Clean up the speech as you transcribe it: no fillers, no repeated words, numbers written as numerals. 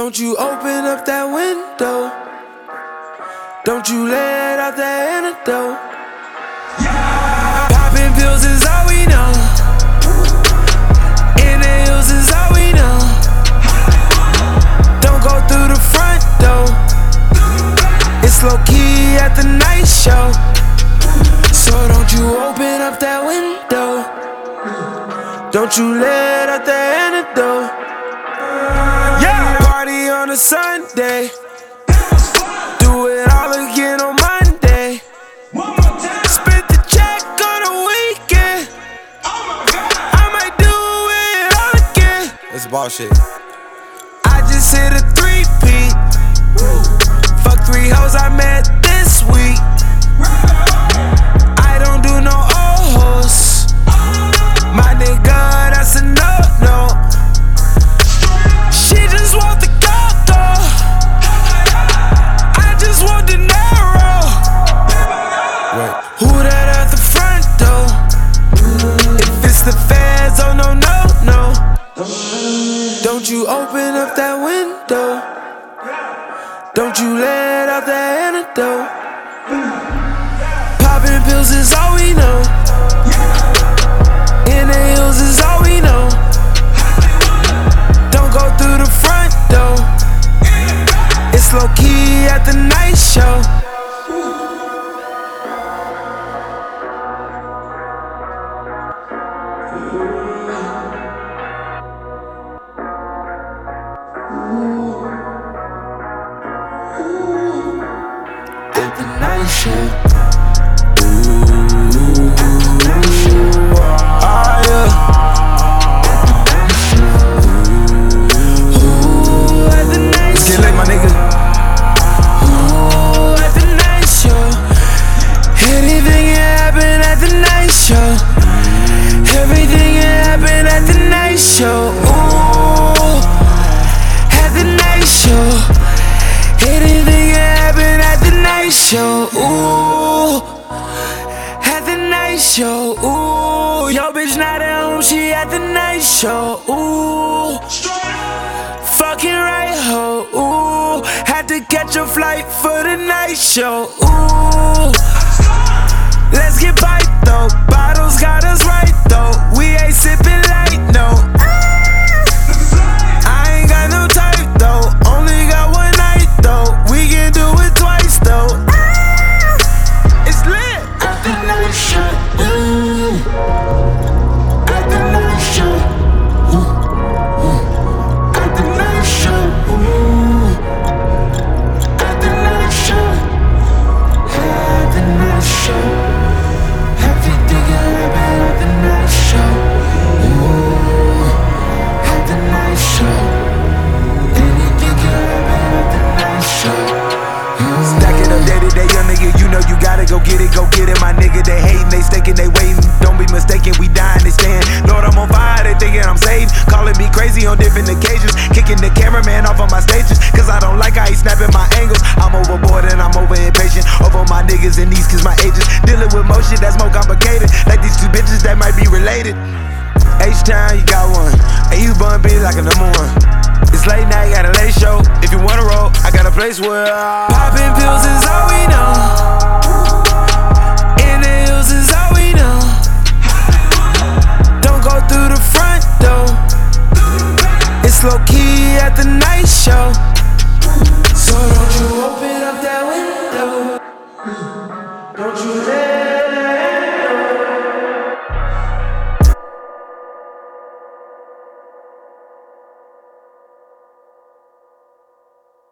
Don't you open up that window. Don't you let out that antidote. Popping pills is all we know. In the hills is all we know. Don't go through the front door. It's low key at the night show. So don't you open up that window. Don't you let out the antidote. Yeah, party on a Sunday. Do it all again on Monday. Spent the check on a weekend. I might do it all again. It's bullshit. I just hit a 3-peat. Fuck 3 hoes I met this week. I don't do no old hoes. My nigga, that's a no-no. She just want the coco. I just want the narrow. Wait. Who that at the front door? If it's the feds, oh no, no, no. Don't you open up that window. Don't you let out that antidote. Popping pills is all we know. In the hills is all we know. Don't go through the front door. It's low key at the night show. At the night show. Everything can happen at the night show. Ooh, at the night show. Anything can happen at the night show. Ooh, at the night show. Ooh, yo bitch not at home, she at the night show. Ooh, fucking right ho. Ooh, had to catch a flight for the night show. Ooh, let's get bite though. Bottles got us right though. We ain't sipping light, no. I ain't got no type though. Only got one night though. We can do it twice though. It's lit. At the night show. At the night show. At the night show. At the night show. At the night show. Everything can happen at the night show. Ooh, at the night show. Anything can happen at the night show. Stack it up day to day, young nigga, you know you gotta go get it, my nigga. They hating, they staking, they waiting. Don't be mistaken, we dying, they stand. Lord, I'm on fire, they thinking I'm saved. Calling me crazy on different occasions. Kicking the cameraman off on my stages, cause I don't like how he snapping my angles. I'm overboard and I'm over impatient. Over my niggas and these cause my agents. Dealing with more shit that's more complicated. Like these 2 bitches that might be related. H-Town, you got one. And you bun be like a number 1. It's late night, got a late show. If you wanna roll, I got a place where popping pills is all we know. In the hills is all we know. Don't go through the front door. It's low key at the night show. So don't you open up that window. Don't you let